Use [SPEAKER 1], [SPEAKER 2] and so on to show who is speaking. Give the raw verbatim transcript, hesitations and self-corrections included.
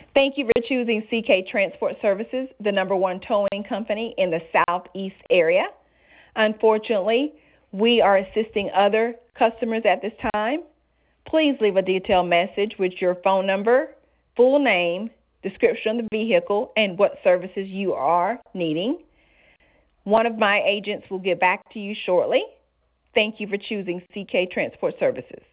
[SPEAKER 1] Thank you for choosing C K Transport Services, the number one towing company in the Southeast area. Unfortunately, we are assisting other customers at this time. Please leave a detailed message with your phone number, full name, description of the vehicle, and what services you are needing. One of my agents will get back to you shortly. Thank you for choosing C K Transport Services.